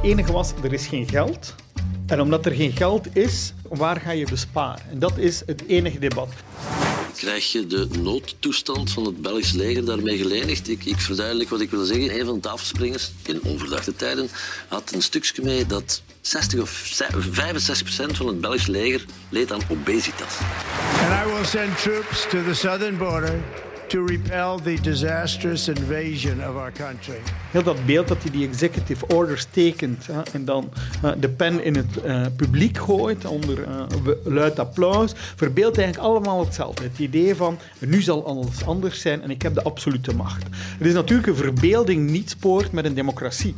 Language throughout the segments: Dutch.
enige was, er is geen geld. En omdat er geen geld is, waar ga je besparen? En dat is het enige debat. Krijg je de noodtoestand van het Belgisch leger daarmee gelenigd? Ik verduidelijk wat ik wil zeggen. Een van de tafelspringers in onverdachte tijden had een stukje mee dat 60 of 65% van het Belgisch leger leed aan obesitas. And I will send troops to the southern border to repel the disastrous invasion of our country. Heel dat beeld dat hij die executive orders tekent en dan de pen in het publiek gooit onder luid applaus, verbeeldt eigenlijk allemaal hetzelfde. Het idee van, nu zal alles anders zijn en ik heb de absolute macht. Het is natuurlijk een verbeelding niet spoort met een democratie.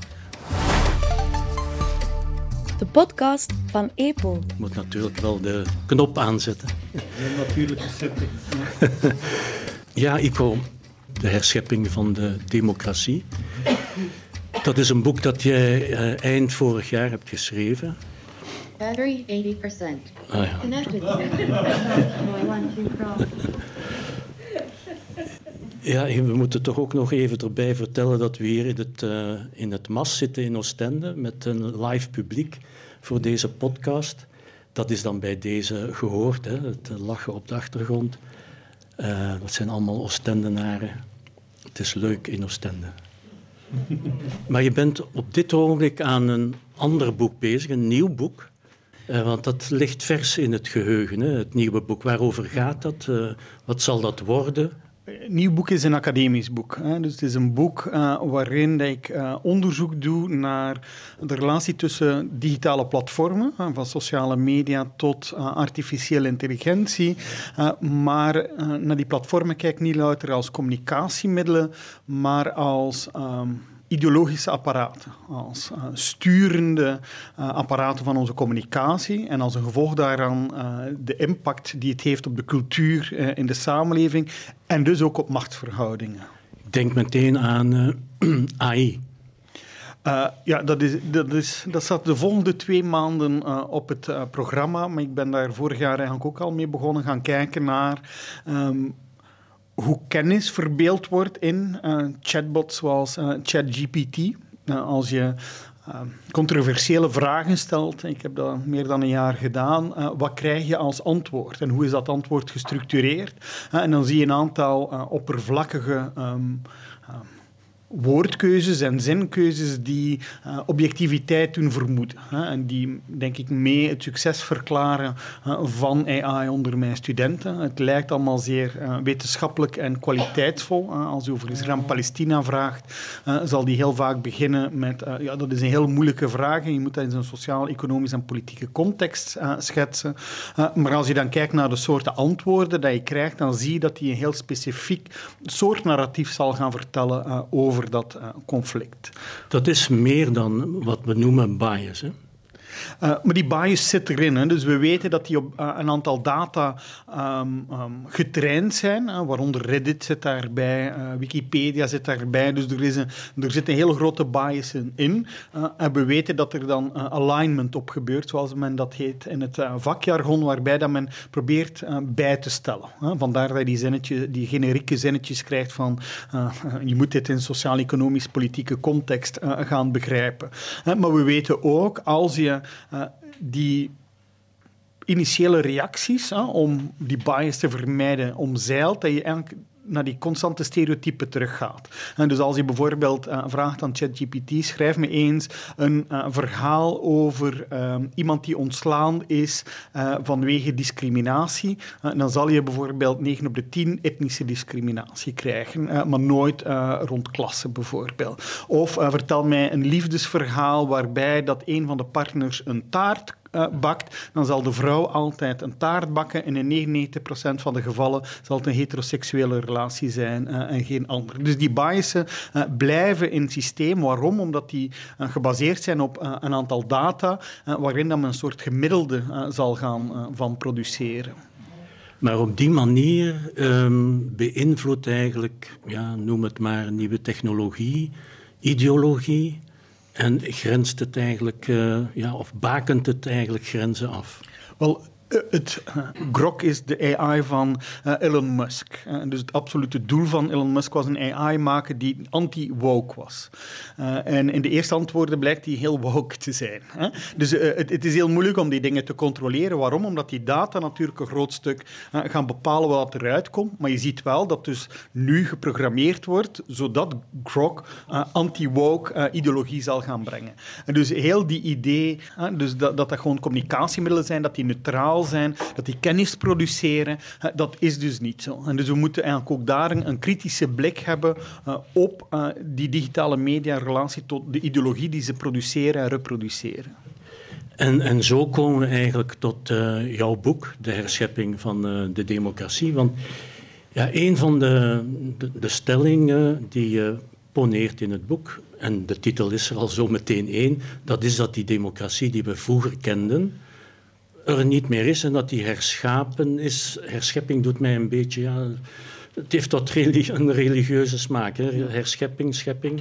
De podcast van EPO. Je moet natuurlijk wel de knop aanzetten. Een natuurlijke setting. Ja, ICO, de herschepping van de democratie. Dat is een boek dat jij eind vorig jaar hebt geschreven. Battery 80%. Ah, ja. Connected. No, I want to crawl. Ja, we moeten toch ook nog even erbij vertellen dat we hier in het MAS zitten in Oostende met een live publiek voor deze podcast. Dat is dan bij deze gehoord, hè, het lachen op de achtergrond. Dat zijn allemaal Oostendenaren. Het is leuk in Oostende. Maar je bent op dit ogenblik aan een ander boek bezig, een nieuw boek. Want dat ligt vers in het geheugen, hè, het nieuwe boek. Waarover gaat dat? Wat zal dat worden? Het nieuw boek is een academisch boek. Dus het is een boek waarin ik onderzoek doe naar de relatie tussen digitale platformen, van sociale media tot artificiële intelligentie. Maar naar die platformen kijk ik niet louter als communicatiemiddelen, maar als ideologische apparaten, als sturende apparaten van onze communicatie en als een gevolg daaraan de impact die het heeft op de cultuur in de samenleving en dus ook op machtsverhoudingen. Ik denk meteen aan AI. Ja, dat zat de volgende 2 maanden op het programma, maar ik ben daar vorig jaar eigenlijk ook al mee begonnen gaan kijken naar hoe kennis verbeeld wordt in chatbots zoals ChatGPT. Als je controversiële vragen stelt, ik heb dat meer dan een jaar gedaan, wat krijg je als antwoord? En hoe is dat antwoord gestructureerd? En dan zie je een aantal oppervlakkige woordkeuzes en zinkeuzes die objectiviteit doen vermoeden. En die, denk ik, mee het succes verklaren van AI onder mijn studenten. Het lijkt allemaal zeer wetenschappelijk en kwaliteitsvol. Als u over Israël en Palestina vraagt, zal die heel vaak beginnen met ja, dat is een heel moeilijke vraag en je moet dat in zo'n sociaal, economisch en politieke context schetsen. Maar als je dan kijkt naar de soorten antwoorden dat je krijgt, dan zie je dat die een heel specifiek soort narratief zal gaan vertellen over dat conflict. Dat is meer dan wat we noemen bias, hè? Maar die bias zit erin. Hè. Dus we weten dat die op een aantal data getraind zijn. Waaronder Reddit zit daarbij, Wikipedia zit daarbij. Dus er zit een hele grote bias in. En we weten dat er dan alignment op gebeurt, zoals men dat heet in het vakjargon, waarbij dat men probeert bij te stellen. Vandaar dat je die generieke zinnetjes krijgt van je moet dit in sociaal-economisch politieke context gaan begrijpen. Maar we weten ook, als je die initiële reacties om die bias te vermijden omzeilt, dat je eigenlijk naar die constante stereotypen teruggaat. En dus als je bijvoorbeeld vraagt aan ChatGPT, schrijf me eens een verhaal over iemand die ontslaan is vanwege discriminatie. Dan zal je bijvoorbeeld 9 op de 10 etnische discriminatie krijgen, maar nooit rond klasse bijvoorbeeld. Of vertel mij een liefdesverhaal waarbij dat een van de partners een taart bakt, dan zal de vrouw altijd een taart bakken en in 99% van de gevallen zal het een heteroseksuele relatie zijn en geen andere. Dus die biasen blijven in het systeem. Waarom? Omdat die gebaseerd zijn op een aantal data waarin dan men een soort gemiddelde zal gaan van produceren. Maar op die manier beïnvloedt eigenlijk, ja, noem het maar, nieuwe technologie, ideologie. En grenst het eigenlijk, of bakent het eigenlijk grenzen af? Wel, Grok is de AI van Elon Musk. Dus het absolute doel van Elon Musk was een AI maken die anti-woke was. En in de eerste antwoorden blijkt die heel woke te zijn. Dus het is heel moeilijk om die dingen te controleren. Waarom? Omdat die data natuurlijk een groot stuk gaan bepalen wat eruit komt. Maar je ziet wel dat dus nu geprogrammeerd wordt zodat Grok anti-woke ideologie zal gaan brengen. En dus heel die idee, dus dat gewoon communicatiemiddelen zijn, dat die neutraal zijn, dat die kennis produceren, dat is dus niet zo. En dus we moeten eigenlijk ook daar een kritische blik hebben op die digitale media in relatie tot de ideologie die ze produceren en reproduceren. En zo komen we eigenlijk tot jouw boek, De herschepping van de democratie. Want ja, een van de stellingen die je poneert in het boek, en de titel is er al zo meteen één, dat is dat die democratie die we vroeger kenden er niet meer is en dat die herschapen is. Herschepping doet mij een beetje, ja, het heeft wat een religieuze smaak, hè? Herschepping, schepping.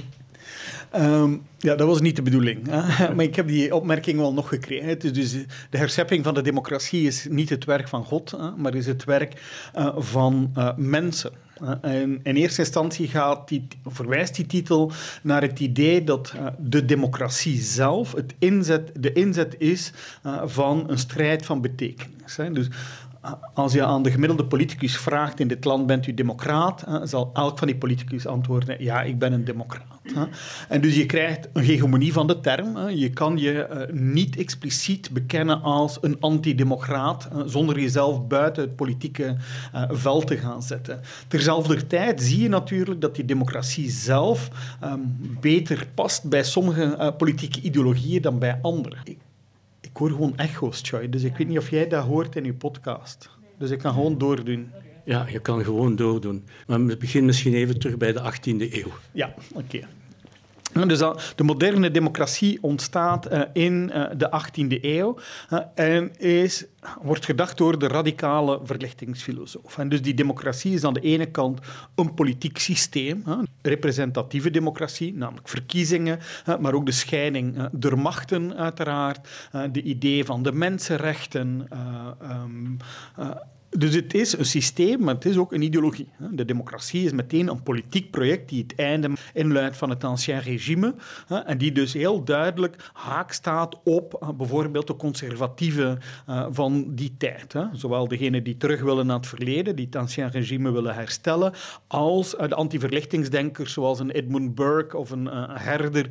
Ja, dat was niet de bedoeling. Hè? Maar ik heb die opmerking wel nog gekregen. Dus de herschepping van de democratie is niet het werk van God, maar is het werk van mensen. En in eerste instantie verwijst die titel naar het idee dat de democratie zelf de inzet is van een strijd van betekenis. Dus als je aan de gemiddelde politicus vraagt in dit land, bent u democraat? Zal elk van die politicus antwoorden, ja, ik ben een democraat. En dus je krijgt een hegemonie van de term. Je kan je niet expliciet bekennen als een antidemocraat zonder jezelf buiten het politieke veld te gaan zetten. Terzelfde tijd zie je natuurlijk dat die democratie zelf beter past bij sommige politieke ideologieën dan bij andere. Ik hoor gewoon echo's, Choy, dus ik weet niet of jij dat hoort in je podcast. Dus ik kan gewoon doordoen. Ja, je kan gewoon doordoen. Maar we beginnen misschien even terug bij de 18e eeuw. Ja, oké. Dus de moderne democratie ontstaat in de 18e eeuw en wordt gedacht door de radicale verlichtingsfilosoof. En dus die democratie is aan de ene kant een politiek systeem, representatieve democratie, namelijk verkiezingen, maar ook de scheiding der machten uiteraard, de idee van de mensenrechten. Dus het is een systeem, maar het is ook een ideologie. De democratie is meteen een politiek project die het einde inluidt van het ancien regime en die dus heel duidelijk haak staat op bijvoorbeeld de conservatieven van die tijd. Zowel degenen die terug willen naar het verleden, die het ancien regime willen herstellen, als de anti-verlichtingsdenkers zoals een Edmund Burke of een Herder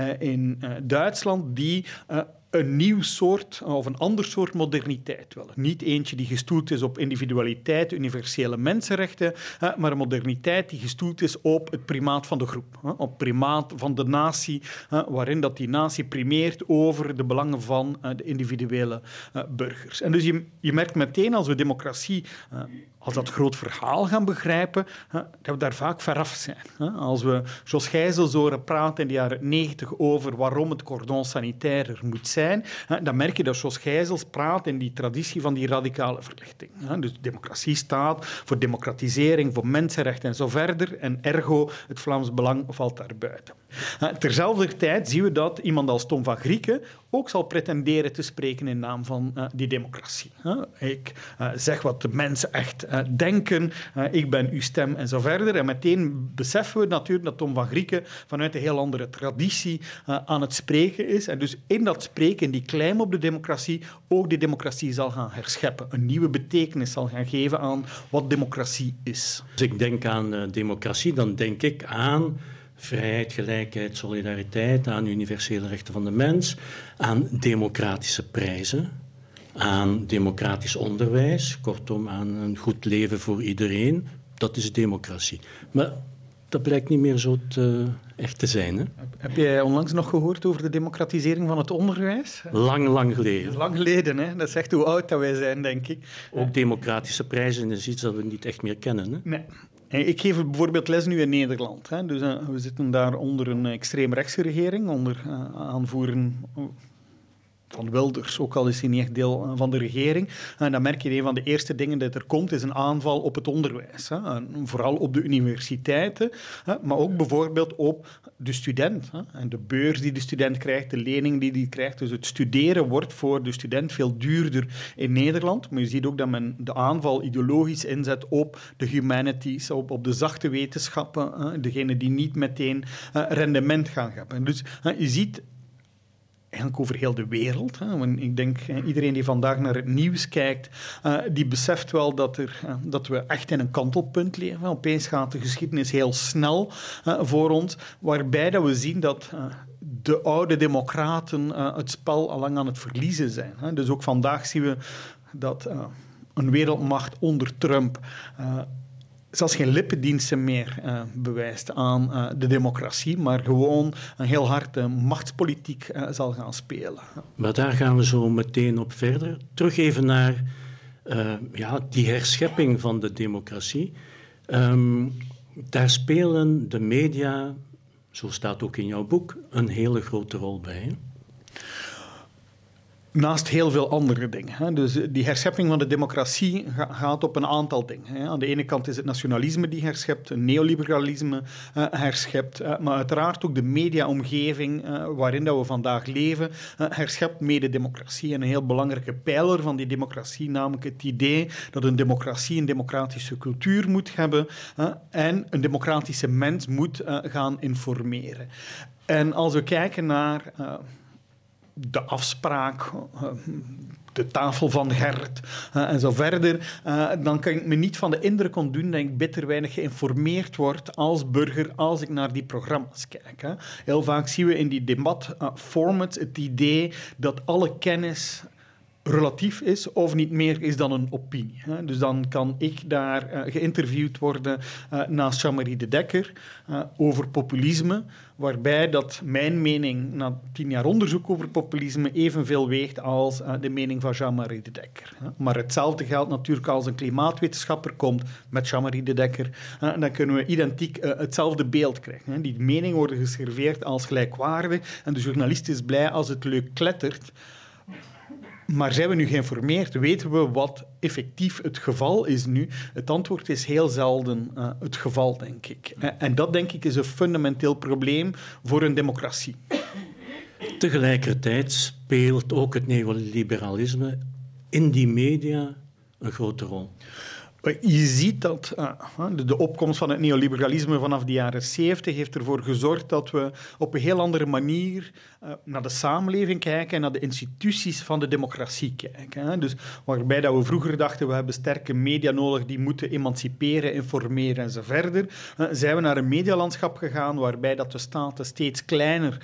in Duitsland, die een nieuw soort of een ander soort moderniteit willen. Niet eentje die gestoeld is op individualiteit, universele mensenrechten, maar een moderniteit die gestoeld is op het primaat van de groep, op het primaat van de natie, waarin dat die natie primeert over de belangen van de individuele burgers. En dus je merkt meteen als we democratie als dat groot verhaal gaan begrijpen, dat we daar vaak veraf zijn. Als we Jos Gijsels horen praten in de jaren 90 over waarom het cordon sanitaire er moet zijn, dan merk je dat Jos Gijsels praat in die traditie van die radicale verlichting. Dus democratie staat voor democratisering, voor mensenrechten en zo verder, en ergo het Vlaams Belang valt daar buiten. Terzelfde tijd zien we dat iemand als Tom van Grieken ook zal pretenderen te spreken in naam van die democratie. Ik zeg wat de mensen echt denken, ik ben uw stem en zo verder. En meteen beseffen we natuurlijk dat Tom van Grieken vanuit een heel andere traditie aan het spreken is. En dus in dat spreken, in die claim op de democratie, ook die democratie zal gaan herscheppen. Een nieuwe betekenis zal gaan geven aan wat democratie is. Als ik denk aan democratie, dan denk ik aan vrijheid, gelijkheid, solidariteit, aan universele rechten van de mens, aan democratische prijzen, aan democratisch onderwijs, kortom aan een goed leven voor iedereen. Dat is democratie. Maar dat blijkt niet meer zo echt te zijn. Hè? Heb jij onlangs nog gehoord over de democratisering van het onderwijs? Lang geleden. Lang geleden, hè? Dat is echt hoe oud dat wij zijn, denk ik. Ook democratische prijzen is iets dat we niet echt meer kennen. Hè? Nee. Ik geef bijvoorbeeld les nu in Nederland. Hè. Dus, we zitten daar onder een extreemrechtse regering, onder aanvoering van Wilders, ook al is hij niet echt deel van de regering. En dan merk je een van de eerste dingen dat er komt, is een aanval op het onderwijs. Vooral op de universiteiten, maar ook bijvoorbeeld op de student. En de beurs die de student krijgt, de lening die hij krijgt. Dus het studeren wordt voor de student veel duurder in Nederland. Maar je ziet ook dat men de aanval ideologisch inzet op de humanities, op de zachte wetenschappen, degene die niet meteen rendement gaan hebben. Dus je ziet eigenlijk over heel de wereld. Want ik denk, iedereen die vandaag naar het nieuws kijkt, die beseft wel dat we echt in een kantelpunt leven. Opeens gaat de geschiedenis heel snel voor ons, waarbij dat we zien dat de oude democraten het spel al lang aan het verliezen zijn. Dus ook vandaag zien we dat een wereldmacht onder Trump zelfs geen lippendiensten meer bewijst aan de democratie, maar gewoon een heel hard machtspolitiek zal gaan spelen. Maar daar gaan we zo meteen op verder. Terug even naar die herschepping van de democratie. Daar spelen de media, zo staat ook in jouw boek, een hele grote rol bij. Hè? Naast heel veel andere dingen. Dus die herschepping van de democratie gaat op een aantal dingen. Aan de ene kant is het nationalisme die herschept, het neoliberalisme herschept, maar uiteraard ook de mediaomgeving waarin dat we vandaag leven, herschept mede democratie. En een heel belangrijke pijler van die democratie, namelijk het idee dat een democratie een democratische cultuur moet hebben en een democratische mens moet gaan informeren. En als we kijken naar de afspraak, de tafel van Gert en zo verder, dan kan ik me niet van de indruk ontdoen dat ik bitter weinig geïnformeerd word als burger als ik naar die programma's kijk. Heel vaak zien we in die debatformats het idee dat alle kennis relatief is of niet meer is dan een opinie. Dus dan kan ik daar geïnterviewd worden naast Jean-Marie de Dekker over populisme, waarbij dat mijn mening na 10 jaar onderzoek over populisme evenveel weegt als de mening van Jean-Marie de Dekker. Maar hetzelfde geldt natuurlijk als een klimaatwetenschapper komt met Jean-Marie de Dekker. Dan kunnen we identiek hetzelfde beeld krijgen. Die meningen worden geserveerd als gelijkwaardig en de journalist is blij als het leuk klettert. Maar zijn we nu geïnformeerd? Weten we wat effectief het geval is nu? Het antwoord is heel zelden het geval, denk ik. En dat, denk ik, is een fundamenteel probleem voor een democratie. Tegelijkertijd speelt ook het neoliberalisme in die media een grote rol. Je ziet dat de opkomst van het neoliberalisme vanaf de jaren 70 heeft ervoor gezorgd dat we op een heel andere manier naar de samenleving kijken en naar de instituties van de democratie kijken. Dus waarbij dat we vroeger dachten we hebben sterke media nodig die moeten emanciperen, informeren en zo verder, zijn we naar een medialandschap gegaan waarbij dat de staat een steeds kleiner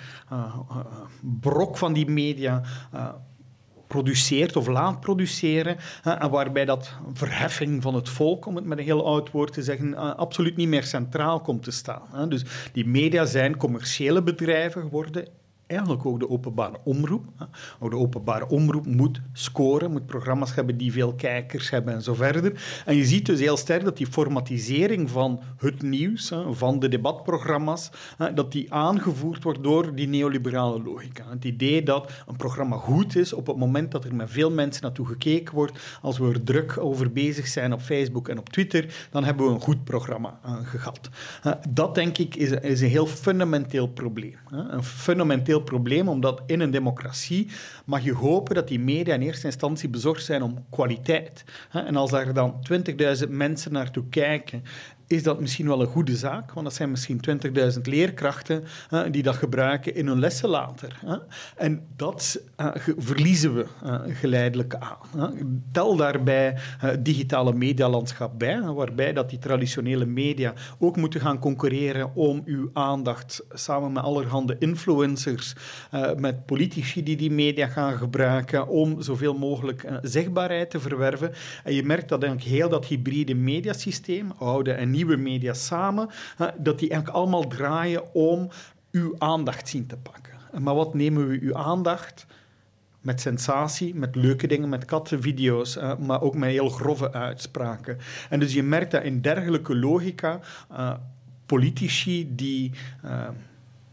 brok van die media produceert of laat produceren, en waarbij dat verheffing van het volk, om het met een heel oud woord te zeggen, absoluut niet meer centraal komt te staan. Dus die media zijn commerciële bedrijven geworden, eigenlijk ook de openbare omroep. Ook de openbare omroep moet scoren, moet programma's hebben die veel kijkers hebben en zo verder. En je ziet dus heel sterk dat die formatisering van het nieuws, van de debatprogramma's, dat die aangevoerd wordt door die neoliberale logica. Het idee dat een programma goed is op het moment dat er met veel mensen naartoe gekeken wordt. Als we er druk over bezig zijn op Facebook en op Twitter, dan hebben we een goed programma gehad. Dat, denk ik, is een heel fundamenteel probleem. Een fundamenteel probleem, omdat in een democratie mag je hopen dat die media in eerste instantie bezorgd zijn om kwaliteit. En als daar dan 20.000 mensen naartoe kijken, is dat misschien wel een goede zaak, want dat zijn misschien 20.000 leerkrachten die dat gebruiken in hun lessen later. En dat verliezen we geleidelijk aan. Tel daarbij het digitale medialandschap bij, waarbij dat die traditionele media ook moeten gaan concurreren om uw aandacht samen met allerhande influencers, met politici die media gaan gebruiken om zoveel mogelijk zichtbaarheid te verwerven. En je merkt dat eigenlijk heel dat hybride mediasysteem, oude en nieuwe media samen, dat die eigenlijk allemaal draaien om uw aandacht zien te pakken. Maar wat nemen we uw aandacht? Met sensatie, met leuke dingen, met kattenvideo's, maar ook met heel grove uitspraken. En dus je merkt dat in dergelijke logica politici die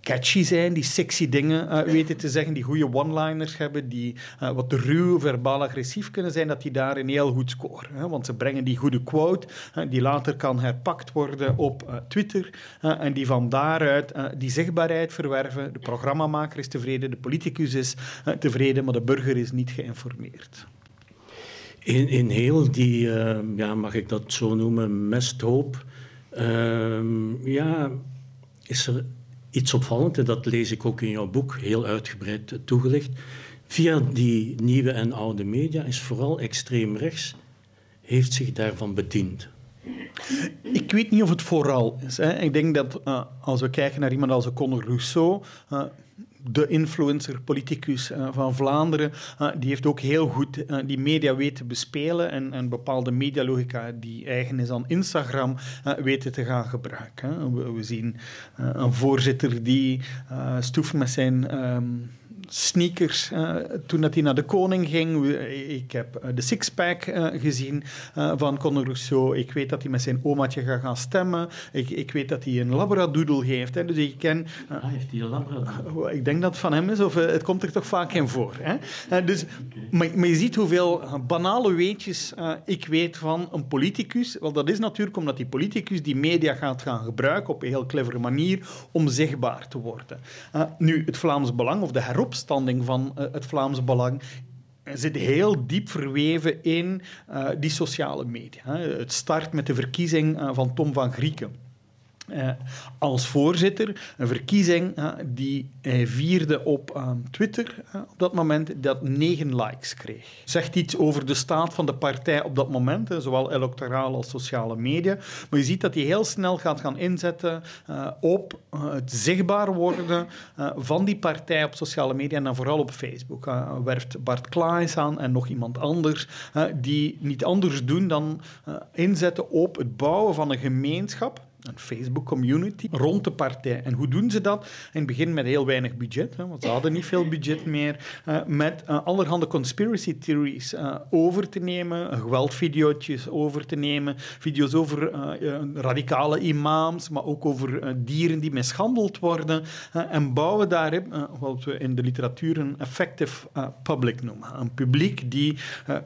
catchy zijn, die sexy dingen weten te zeggen, die goede one-liners hebben, die wat ruw, verbaal-agressief kunnen zijn, dat die daarin heel goed scoren. Hè? Want ze brengen die goede quote, die later kan herpakt worden op Twitter, en die van daaruit die zichtbaarheid verwerven. De programmamaker is tevreden, de politicus is tevreden, maar de burger is niet geïnformeerd. In heel die, mag ik dat zo noemen, mesthoop, is er iets opvallends, en dat lees ik ook in jouw boek heel uitgebreid toegelicht. Via die nieuwe en oude media is vooral extreem rechts, heeft zich daarvan bediend. Ik weet niet of het vooral is. Hè. Ik denk dat als we kijken naar iemand als Conor Rousseau, de influencer, politicus van Vlaanderen, die heeft ook heel goed die media weten bespelen en bepaalde medialogica die eigen is aan Instagram weten te gaan gebruiken. Hè. We zien een voorzitter die stoeft met zijn sneakers toen dat hij naar de koning ging. Ik heb de sixpack gezien van Conor Rousseau. Ik weet dat hij met zijn omaatje gaat gaan stemmen. Ik weet dat hij een labradoodle heeft. Hè. Dus ik ken... heeft hij een labradoodle? Ik denk dat het van hem is, of het komt er toch vaak in voor. Hè. Dus, maar je ziet hoeveel banale weetjes ik weet van een politicus. Wel, dat is natuurlijk omdat die politicus die media gaat gaan gebruiken op een heel clevere manier om zichtbaar te worden. Nu, het Vlaams Belang, of de heropstanding van het Vlaams Belang, zit heel diep verweven in die sociale media. Het start met de verkiezing van Tom van Grieken. Als voorzitter, een verkiezing die hij vierde op Twitter op dat moment, dat 9 likes kreeg. Zegt iets over de staat van de partij op dat moment, zowel electoraal als sociale media. Maar je ziet dat hij heel snel gaat gaan inzetten op het zichtbaar worden van die partij op sociale media en dan vooral op Facebook. Werft Bart Klaes aan en nog iemand anders die niet anders doen dan inzetten op het bouwen van een gemeenschap, een Facebook-community rond de partij. En hoe doen ze dat? In het begin met heel weinig budget, want ze hadden niet veel budget meer, met allerhande conspiracy theories over te nemen, geweldvideo's over te nemen, video's over radicale imams, maar ook over dieren die mishandeld worden, en bouwen daarin wat we in de literatuur een effective public noemen. Een publiek die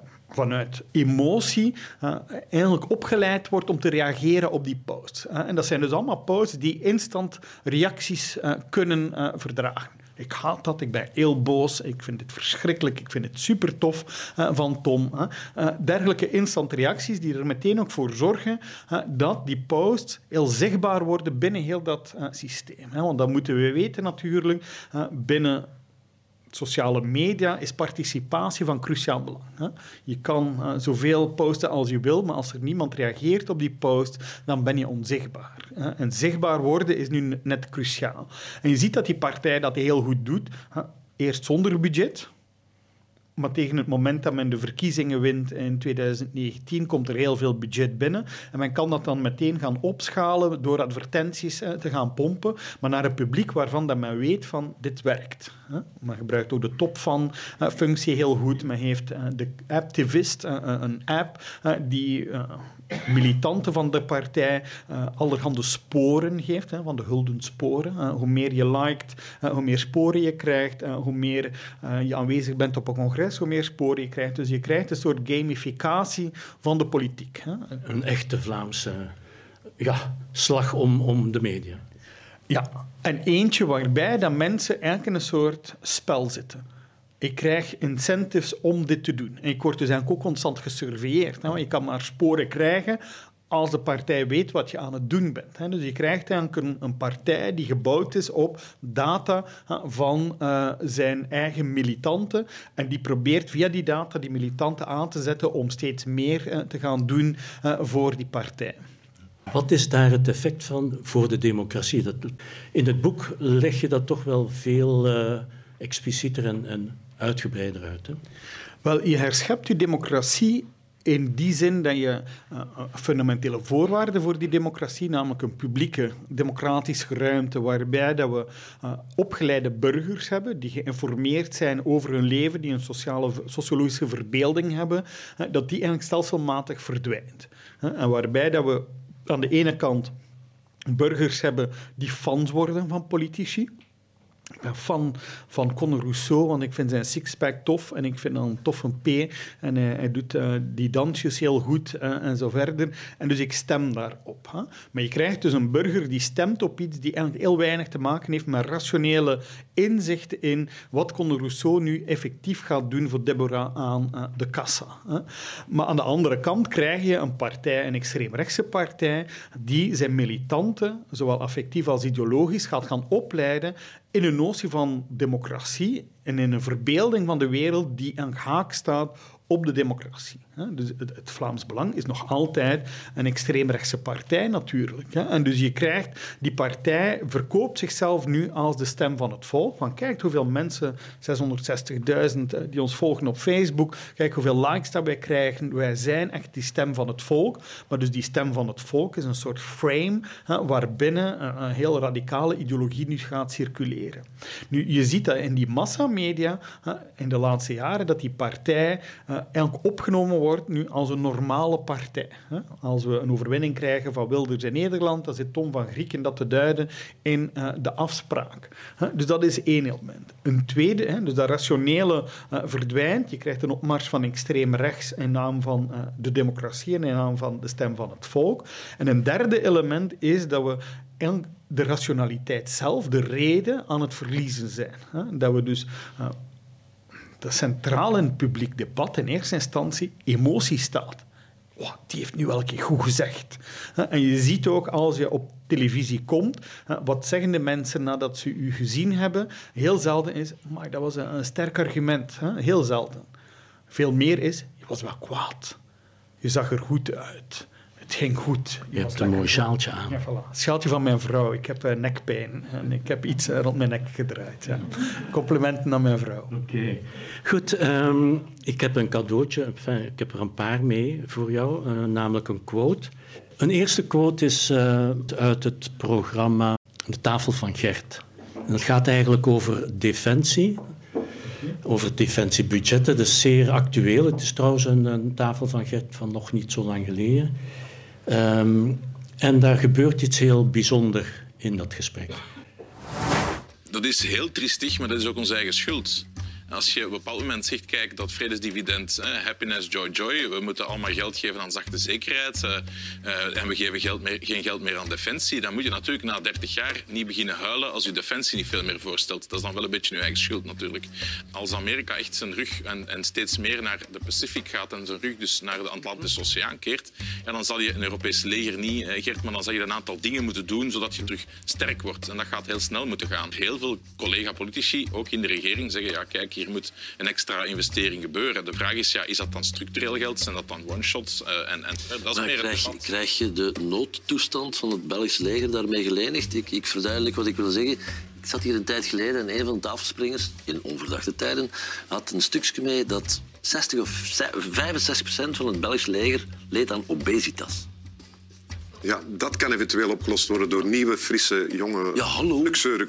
vanuit emotie eigenlijk opgeleid wordt om te reageren op die posts. En dat zijn dus allemaal posts die instant reacties kunnen verdragen. Ik haat dat, ik ben heel boos, ik vind dit verschrikkelijk, ik vind het super tof van Tom. Dergelijke instant reacties die er meteen ook voor zorgen dat die posts heel zichtbaar worden binnen heel dat systeem. Want dat moeten we weten natuurlijk, binnen sociale media is participatie van cruciaal belang. Je kan zoveel posten als je wil, maar als er niemand reageert op die post, dan ben je onzichtbaar. En zichtbaar worden is nu net cruciaal. En je ziet dat die partij dat heel goed doet. Eerst zonder budget, maar tegen het moment dat men de verkiezingen wint in 2019, komt er heel veel budget binnen. En men kan dat dan meteen gaan opschalen door advertenties te gaan pompen, maar naar een publiek waarvan dat men weet van dit werkt. Men gebruikt ook de top van functie heel goed. Men heeft de Apptivist, een app die militanten van de partij allerhande sporen geeft, van de gulden sporen. Hoe meer je liked, hoe meer sporen je krijgt. Hoe meer je aanwezig bent op een congres, hoe meer sporen je krijgt. Dus je krijgt een soort gamificatie van de politiek. Een echte Vlaamse slag om de media. Ja, en eentje waarbij dat mensen eigenlijk in een soort spel zitten. Ik krijg incentives om dit te doen. En ik word dus eigenlijk ook constant gesurveilleerd. Je kan maar sporen krijgen als de partij weet wat je aan het doen bent. Dus je krijgt eigenlijk een partij die gebouwd is op data van zijn eigen militanten. En die probeert via die data die militanten aan te zetten om steeds meer te gaan doen voor die partij. Wat is daar het effect van voor de democratie? In het boek leg je dat toch wel veel explicieter en uitgebreider uit. Hè? Wel, je herschept je democratie in die zin dat je fundamentele voorwaarden voor die democratie, namelijk een publieke democratische ruimte waarbij dat we opgeleide burgers hebben die geïnformeerd zijn over hun leven, die een sociologische verbeelding hebben, dat die eigenlijk stelselmatig verdwijnt. En waarbij dat we aan de ene kant burgers hebben die fans worden van politici, Ik ben fan van Conor Rousseau, want ik vind zijn sixpack tof en ik vind hem een toffe P. En hij doet die dansjes heel goed en zo verder. En dus ik stem daarop. Hè. Maar je krijgt dus een burger die stemt op iets die eigenlijk heel weinig te maken heeft met rationele inzichten in wat Conor Rousseau nu effectief gaat doen voor Deborah aan de kassa. Hè. Maar aan de andere kant krijg je een partij, een extreemrechtse partij, die zijn militanten, zowel affectief als ideologisch, gaat gaan opleiden in een notie van democratie en in een verbeelding van de wereld die aan haak staat op de democratie. Dus het Vlaams Belang is nog altijd een extreemrechtse partij natuurlijk. En dus je krijgt, die partij verkoopt zichzelf nu als de stem van het volk. Want kijk hoeveel mensen, 660.000 die ons volgen op Facebook, kijk hoeveel likes dat wij krijgen. Wij zijn echt die stem van het volk. Maar dus die stem van het volk is een soort frame waarbinnen een heel radicale ideologie nu gaat circuleren. Nu, je ziet dat in die massamedia in de laatste jaren dat die partij eigenlijk opgenomen wordt nu als een normale partij. Als we een overwinning krijgen van Wilders in Nederland, dan zit Tom van Grieken dat te duiden in de afspraak. Dus dat is één element. Een tweede, dus dat rationele verdwijnt. Je krijgt een opmars van extreem rechts in naam van de democratie en in naam van de stem van het volk. En een derde element is dat we de rationaliteit zelf, de reden, aan het verliezen zijn. Dat we dus... dat centraal in het publiek debat in eerste instantie emotie staat. Oh, die heeft nu wel een keer goed gezegd. En je ziet ook als je op televisie komt, wat zeggen de mensen nadat ze u gezien hebben? Heel zelden is, maar dat was een sterk argument. Heel zelden. Veel meer is, je was wel kwaad. Je zag er goed uit. Het ging goed. Je hebt een mooi sjaaltje aan. Ja, voilà. Sjaaltje van mijn vrouw. Ik heb nekpijn en ik heb iets rond mijn nek gedraaid. Ja. Complimenten aan mijn vrouw. Oké. Goed, ik heb een cadeautje. Enfin, ik heb er een paar mee voor jou, namelijk een quote. Een eerste quote is uit het programma De Tafel van Gert. En dat gaat eigenlijk over defensie. Over defensiebudgetten. Dat is zeer actueel. Het is trouwens een Tafel van Gert van nog niet zo lang geleden. En daar gebeurt iets heel bijzonders in dat gesprek. Dat is heel triestig, maar dat is ook onze eigen schuld. Als je op een bepaald moment zegt, kijk, dat vredesdividend, happiness, joy, joy, we moeten allemaal geld geven aan zachte zekerheid en we geven geen geld meer aan defensie, dan moet je natuurlijk na 30 jaar niet beginnen huilen als je defensie niet veel meer voorstelt. Dat is dan wel een beetje je eigen schuld natuurlijk. Als Amerika echt zijn rug en steeds meer naar de Pacific gaat en zijn rug dus naar de Atlantische Oceaan keert, ja, dan zal je een Europees leger niet, Gert, maar dan zal je een aantal dingen moeten doen zodat je terug sterk wordt. En dat gaat heel snel moeten gaan. Heel veel collega-politici, ook in de regering, zeggen, ja, kijk, hier moet een extra investering gebeuren. De vraag is, ja, is dat dan structureel geld? Zijn dat dan one-shots? Dat is meer krijg je de noodtoestand van het Belgisch leger daarmee gelenigd? Ik verduidelijk wat ik wil zeggen. Ik zat hier een tijd geleden en een van de tafelspringers, in onverdachte tijden, had een stukje mee dat 60 of 65% van het Belgisch leger leed aan obesitas. Ja, dat kan eventueel opgelost worden door nieuwe, frisse, jonge... Ja, hallo.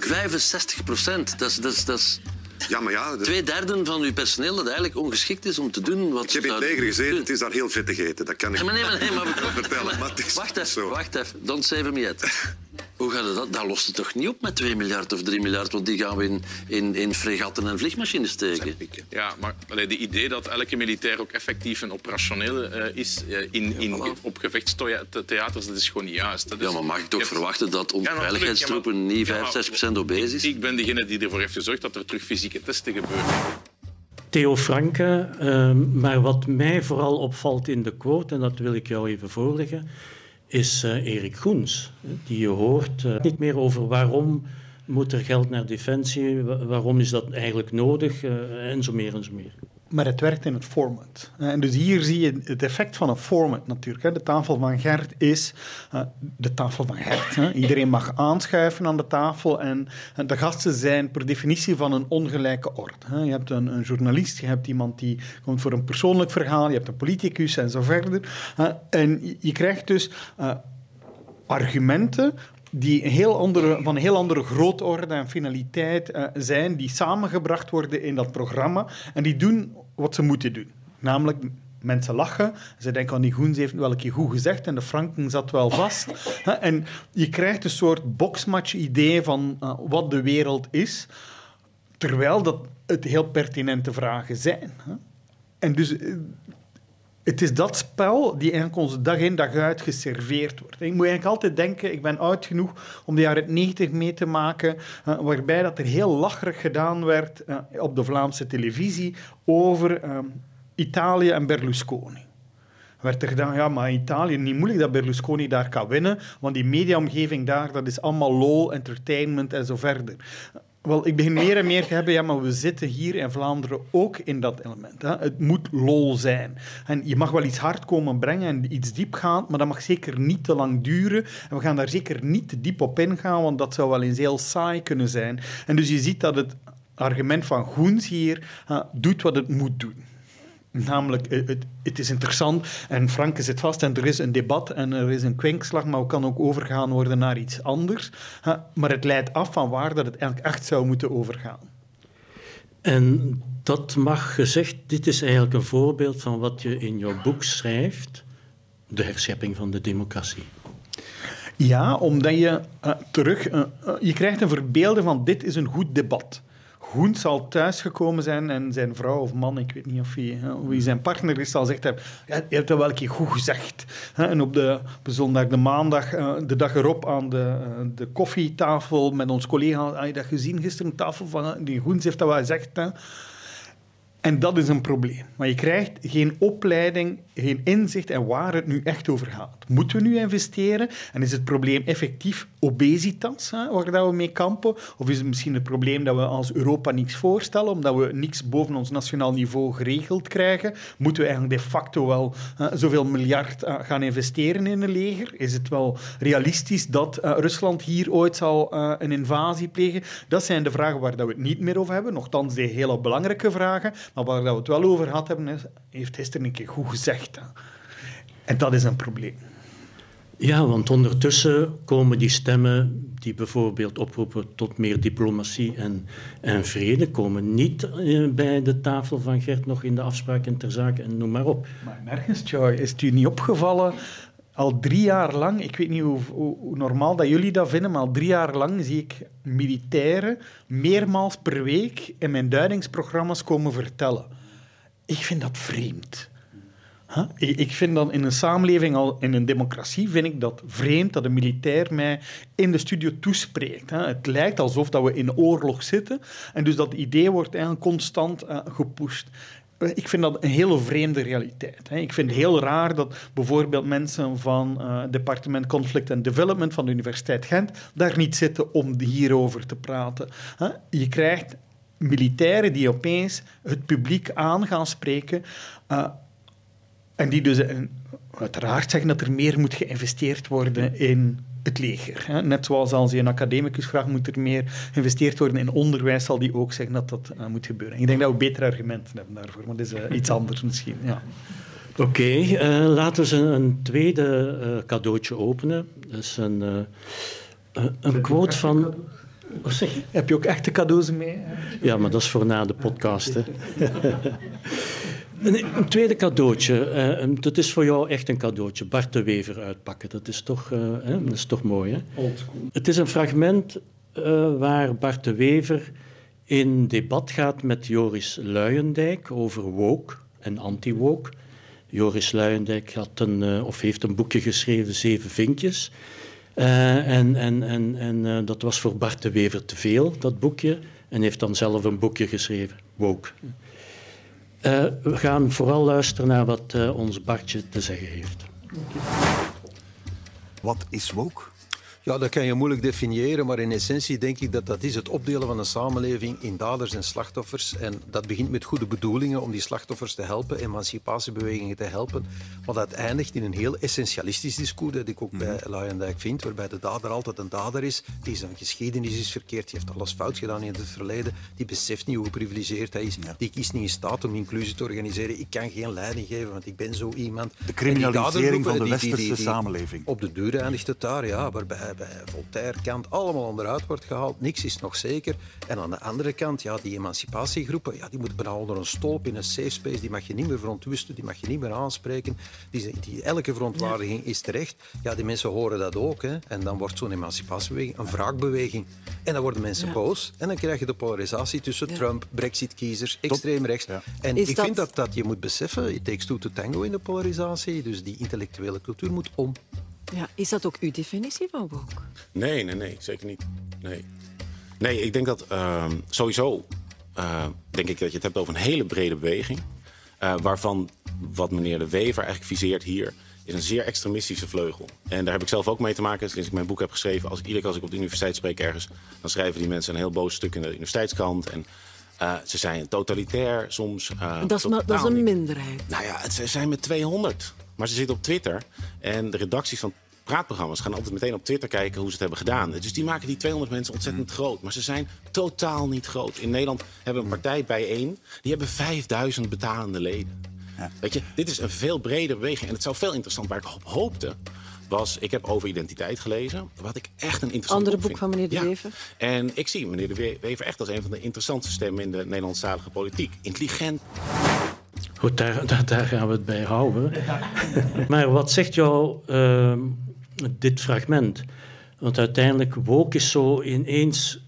65%. Dat is... Ja, maar ja... 2/3 van uw personeel dat eigenlijk ongeschikt is om te doen wat... Ik heb in het leger gezeten, het is daar heel vet te eten. Dat kan ik maar vertellen. Maar wacht even. Don't save me yet. Hoe gaat dat? Dat lost het toch niet op met 2 miljard of 3 miljard, want die gaan we in fregatten en vliegmachines steken. Ja, maar de idee dat elke militair ook effectief en operationeel is op gevechtstheaters, dat is gewoon niet juist. Ja, maar mag ik toch verwachten dat onze veiligheidstroepen niet 65% obese is? Ik ben degene die ervoor heeft gezorgd dat er terug fysieke testen gebeuren. Theo Franke, maar wat mij vooral opvalt in de quote, en dat wil ik jou even voorleggen, is Erik Goens, die je hoort niet meer over waarom moet er geld naar defensie, waarom is dat eigenlijk nodig, en zo meer en zo meer. Maar het werkt in het format. En dus hier zie je het effect van een format natuurlijk. De tafel van Gert is de tafel van Gert. Iedereen mag aanschuiven aan de tafel en de gasten zijn per definitie van een ongelijke orde. Je hebt een journalist, je hebt iemand die komt voor een persoonlijk verhaal, je hebt een politicus en zo verder. En je krijgt dus argumenten die van een heel andere grootorde en finaliteit zijn, die samengebracht worden in dat programma en die doen wat ze moeten doen. Namelijk mensen lachen. Ze denken, die Goens heeft wel een keer goed gezegd en de Franken zat wel vast. En je krijgt een soort boxmatch-idee van wat de wereld is, terwijl dat het heel pertinente vragen zijn. En dus het is dat spel die eigenlijk ons dag in dag uit geserveerd wordt. Ik moet eigenlijk altijd denken, ik ben oud genoeg om de jaren 90 mee te maken, waarbij dat er heel lacherig gedaan werd op de Vlaamse televisie over Italië en Berlusconi. Werd er gedaan, ja, maar Italië, niet moeilijk dat Berlusconi daar kan winnen, want die mediaomgeving daar, dat is allemaal lol, entertainment en zo verder. Wel, ik begin meer en meer te hebben, ja, maar we zitten hier in Vlaanderen ook in dat element. Hè. Het moet lol zijn. En je mag wel iets hard komen brengen en iets diepgaand, maar dat mag zeker niet te lang duren. En we gaan daar zeker niet te diep op ingaan, want dat zou wel eens heel saai kunnen zijn. En dus je ziet dat het argument van Goens hier doet wat het moet doen. Namelijk, het is interessant en Franke zit vast en er is een debat en er is een kwinkslag, maar het kan ook overgaan worden naar iets anders. Maar het leidt af van waar dat het eigenlijk echt zou moeten overgaan. En dat mag gezegd, dit is eigenlijk een voorbeeld van wat je in jouw boek schrijft, de herschepping van de democratie. Ja, omdat je je krijgt een verbeelding van dit is een goed debat. Goens zal thuisgekomen zijn en zijn vrouw of man, ik weet niet of wie zijn partner is, zal zeggen hebben, ja, je hebt dat wel een keer goed gezegd. En op de zondag, de maandag, de dag erop aan de koffietafel met ons collega, had je dat gezien gisteren, tafel van die Goens heeft dat wel gezegd. Hè? En dat is een probleem. Maar je krijgt geen opleiding, geen inzicht in waar het nu echt over gaat. Moeten we nu investeren? En is het probleem effectief obesitas, waar dat we mee kampen? Of is het misschien het probleem dat we als Europa niks voorstellen, omdat we niks boven ons nationaal niveau geregeld krijgen? Moeten we eigenlijk de facto wel zoveel miljard gaan investeren in een leger? Is het wel realistisch dat Rusland hier ooit zal een invasie plegen? Dat zijn de vragen waar dat we het niet meer over hebben. Nochtans de hele belangrijke vragen. Maar waar we het wel over gehad hebben, heeft gisteren een keer goed gezegd. Hè. En dat is een probleem. Ja, want ondertussen komen die stemmen die bijvoorbeeld oproepen tot meer diplomatie en vrede, komen niet bij de tafel van Gert nog in de afspraken ter zake en noem maar op. Maar nergens, Joy, is het u niet opgevallen? Al 3 jaar lang, ik weet niet hoe normaal dat jullie dat vinden, maar al 3 jaar lang zie ik militairen meermaals per week in mijn duidingsprogramma's komen vertellen. Ik vind dat vreemd. Ik vind dat in een samenleving, in een democratie, vind ik dat vreemd dat een militair mij in de studio toespreekt. Het lijkt alsof dat we in oorlog zitten en dus dat idee wordt eigenlijk constant gepusht. Ik vind dat een hele vreemde realiteit. Ik vind het heel raar dat bijvoorbeeld mensen van het departement Conflict and Development van de Universiteit Gent daar niet zitten om hierover te praten. Je krijgt militairen die opeens het publiek aan gaan spreken en die dus uiteraard zeggen dat er meer moet geïnvesteerd worden in het leger. Net zoals als je een academicus vraagt, moet er meer geïnvesteerd worden in onderwijs, zal die ook zeggen dat dat moet gebeuren. Ik denk dat we betere argumenten hebben daarvoor, maar dat is iets anders misschien. Ja. Oké, laten we een tweede cadeautje openen. Dat is een quote van... Wat zeg je? Heb je ook echte cadeaus mee? Ja, maar dat is voor na de podcast. Hè. Een tweede cadeautje. Dat is voor jou echt een cadeautje. Bart de Wever uitpakken. Dat is toch mooi, hè? Oldschool. Het is een fragment waar Bart de Wever in debat gaat met Joris Luijendijk over woke en anti-woke. Joris Luijendijk heeft een boekje geschreven, 7 vinkjes. En dat was voor Bart de Wever te veel, dat boekje. En heeft dan zelf een boekje geschreven, woke. We gaan vooral luisteren naar wat ons Bartje te zeggen heeft. Wat is woke? Ja, dat kan je moeilijk definiëren, maar in essentie denk ik dat dat is het opdelen van een samenleving in daders en slachtoffers. En dat begint met goede bedoelingen om die slachtoffers te helpen, emancipatiebewegingen te helpen. Maar dat eindigt in een heel essentialistisch discours, dat ik ook bij Luijendijk vind, waarbij de dader altijd een dader is, die zijn geschiedenis is verkeerd, die heeft alles fout gedaan in het verleden, die beseft niet hoe geprivilegeerd hij is, die is niet in staat om inclusie te organiseren. Ik kan geen leiding geven, want ik ben zo iemand. De criminalisering van de westerse samenleving. Op de duur eindigt het daar, ja, waarbij bij Voltaire, Kant, allemaal onderuit wordt gehaald. Niks is nog zeker. En aan de andere kant, die emancipatiegroepen, die moeten bijna onder een stolp in een safe space. Die mag je niet meer verontwusten, die mag je niet meer aanspreken. Elke verontwaardiging is terecht. Ja, die mensen horen dat ook. Hè. En dan wordt zo'n emancipatiebeweging een wraakbeweging. En dan worden mensen boos. En dan krijg je de polarisatie tussen Trump, Brexit-kiezers, extreem rechts. Ja. En ik vind dat je moet beseffen, it takes two to tango in de polarisatie. Dus die intellectuele cultuur moet om. Ja, is dat ook uw definitie van woke? Nee, zeker niet. Nee, ik denk dat sowieso denk ik dat je het hebt over een hele brede beweging. Waarvan wat meneer De Wever eigenlijk viseert hier is een zeer extremistische vleugel. En daar heb ik zelf ook mee te maken. Sinds ik mijn boek heb geschreven, als ik op de universiteit spreek ergens, dan schrijven die mensen een heel boos stuk in de universiteitskrant. En ze zijn totalitair soms. Dat is een minderheid. Nou ja, ze zijn met 200. Maar ze zitten op Twitter. En de redacties van praatprogramma's gaan altijd meteen op Twitter kijken hoe ze het hebben gedaan. Dus die maken die 200 mensen ontzettend groot. Maar ze zijn totaal niet groot. In Nederland hebben we een partij bijeen. Die hebben 5000 betalende leden. Ja. Weet je, dit is een veel bredere beweging. En het zou veel interessant, waar ik op hoopte, was, ik heb over identiteit gelezen. Wat ik echt een interessant andere boek van meneer De Wever. En ik zie meneer De Wever echt als een van de interessantste stemmen in de Nederlandstalige politiek. Intelligent. Goed, daar gaan we het bij houden. Maar wat zegt jou dit fragment? Want uiteindelijk, woke is zo ineens,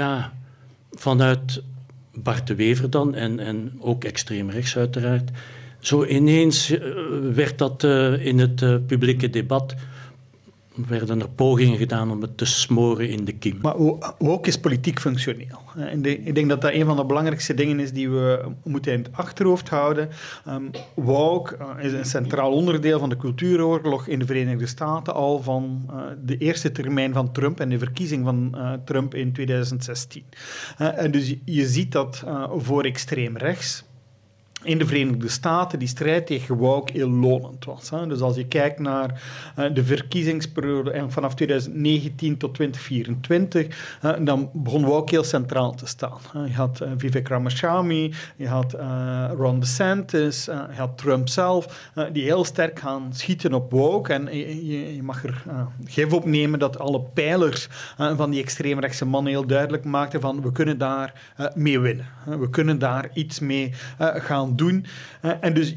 vanuit Bart De Wever dan, en ook extreem rechts uiteraard, zo ineens werd dat in het publieke debat, werden er pogingen gedaan om het te smoren in de kiem. Maar woke is politiek functioneel. Ik denk dat dat een van de belangrijkste dingen is die we moeten in het achterhoofd houden. Woke is een centraal onderdeel van de cultuuroorlog in de Verenigde Staten al van de eerste termijn van Trump en de verkiezing van Trump in 2016. En dus je ziet dat voor extreem rechts in de Verenigde Staten die strijd tegen woke heel lonend was. Dus als je kijkt naar de verkiezingsperiode vanaf 2019 tot 2024, dan begon woke heel centraal te staan. Je had Vivek Ramaswamy, je had Ron DeSantis, je had Trump zelf, die heel sterk gaan schieten op woke. En je mag er gif op nemen dat alle pijlers van die extreemrechtse mannen heel duidelijk maakten van we kunnen daar mee winnen. We kunnen daar iets mee gaan doen. En dus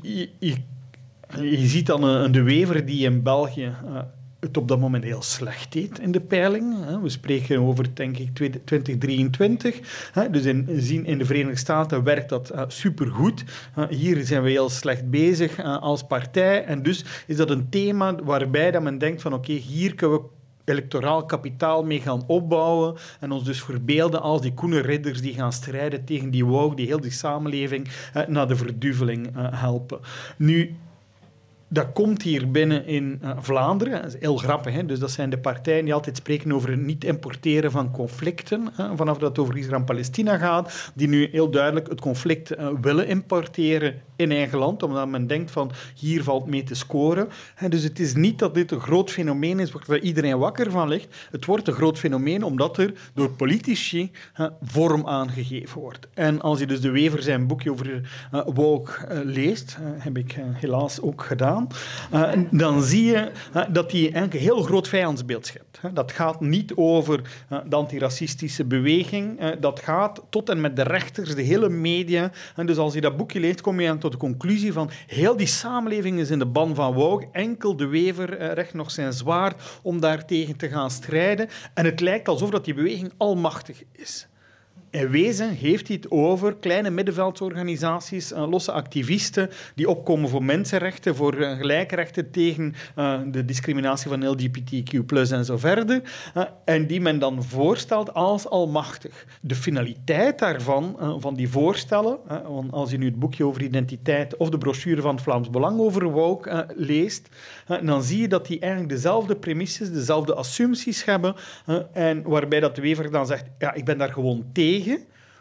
je ziet dan een De Wever die in België het op dat moment heel slecht deed in de peiling. We spreken over, denk ik, 2023. Dus in de Verenigde Staten werkt dat supergoed. Hier zijn we heel slecht bezig als partij. En dus is dat een thema waarbij dat men denkt van oké, hier kunnen we electoraal kapitaal mee gaan opbouwen en ons dus verbeelden als die koene ridders die gaan strijden tegen die woke, die heel die samenleving naar de verduveling helpen. Nu, dat komt hier binnen in Vlaanderen. Dat is heel grappig. Hè? Dus dat zijn de partijen die altijd spreken over het niet importeren van conflicten. Vanaf dat het over Israël en Palestina gaat. Die nu heel duidelijk het conflict willen importeren in eigen land. Omdat men denkt van hier valt mee te scoren. Dus het is niet dat dit een groot fenomeen is waar iedereen wakker van ligt. Het wordt een groot fenomeen omdat er door politici vorm aangegeven wordt. En als je dus De Wever zijn boekje over woke leest, heb ik helaas ook gedaan, dan zie je dat hij eigenlijk een heel groot vijandsbeeld schept. Dat gaat niet over de antiracistische beweging. Dat gaat tot en met de rechters, de hele media. En dus als je dat boekje leest, kom je tot de conclusie van heel die samenleving is in de ban van woke. Enkel De Wever recht nog zijn zwaard om daartegen te gaan strijden. En het lijkt alsof dat die beweging almachtig is. In wezen heeft hij het over kleine middenveldsorganisaties, losse activisten die opkomen voor mensenrechten, voor gelijke rechten tegen de discriminatie van LGBTQ+ en zo verder. En die men dan voorstelt als almachtig. De finaliteit daarvan, van die voorstellen, want als je nu het boekje over identiteit of de brochure van het Vlaams Belang over woke leest, dan zie je dat die eigenlijk dezelfde premisses, dezelfde assumpties hebben, en waarbij dat De Wever dan zegt, ja, ik ben daar gewoon tegen,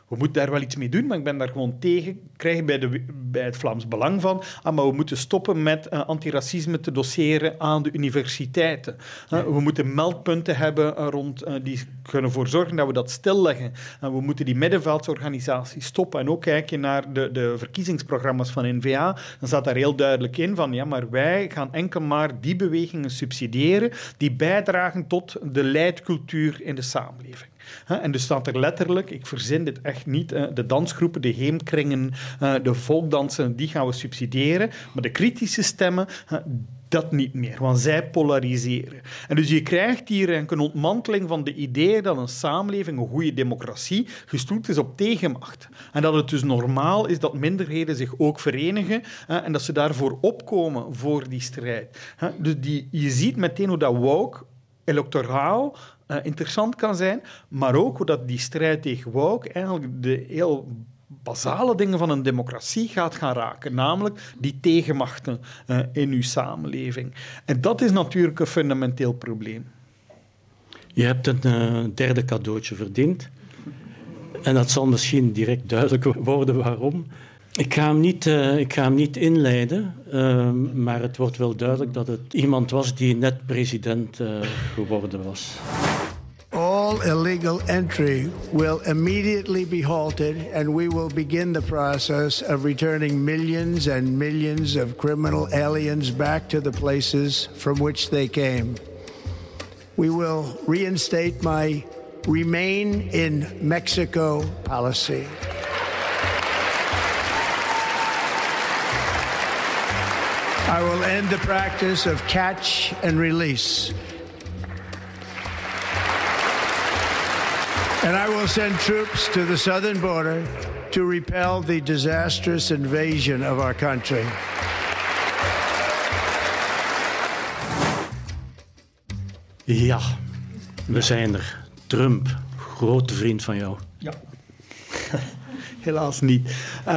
we moeten daar wel iets mee doen, maar ik ben daar gewoon tegen. Krijg je bij het Vlaams Belang van. Maar we moeten stoppen met antiracisme te doseren aan de universiteiten. We moeten meldpunten hebben rond die kunnen ervoor zorgen dat we dat stilleggen. We moeten die middenveldsorganisaties stoppen. En ook kijk je naar de verkiezingsprogramma's van N-VA, dan staat daar heel duidelijk in van, ja, maar wij gaan enkel maar die bewegingen subsidiëren die bijdragen tot de leidcultuur in de samenleving. En dus staat er letterlijk, ik verzin dit echt niet, de dansgroepen, de heemkringen, de volkdansen, die gaan we subsidiëren. Maar de kritische stemmen, dat niet meer, want zij polariseren. En dus je krijgt hier een ontmanteling van de idee dat een samenleving, een goede democratie, gestoeld is op tegenmacht. En dat het dus normaal is dat minderheden zich ook verenigen en dat ze daarvoor opkomen voor die strijd. Dus je ziet meteen hoe dat woke electoraal interessant kan zijn, maar ook hoe dat die strijd tegen woke eigenlijk de heel basale dingen van een democratie gaat gaan raken, namelijk die tegenmachten in uw samenleving. En dat is natuurlijk een fundamenteel probleem. Je hebt een derde cadeautje verdiend. En dat zal misschien direct duidelijk worden waarom. Ik ga hem niet inleiden, maar het wordt wel duidelijk dat het iemand was die net president geworden was. All illegal entry will immediately be halted, and we will begin the process of returning millions and millions of criminal aliens back to the places from which they came. We will reinstate my Remain in Mexico policy. I will end the practice of catch and release. And I will send troops to the southern border to repel the disastrous invasion of our country. Ja, we zijn er. Trump, grote vriend van jou. Ja, helaas niet.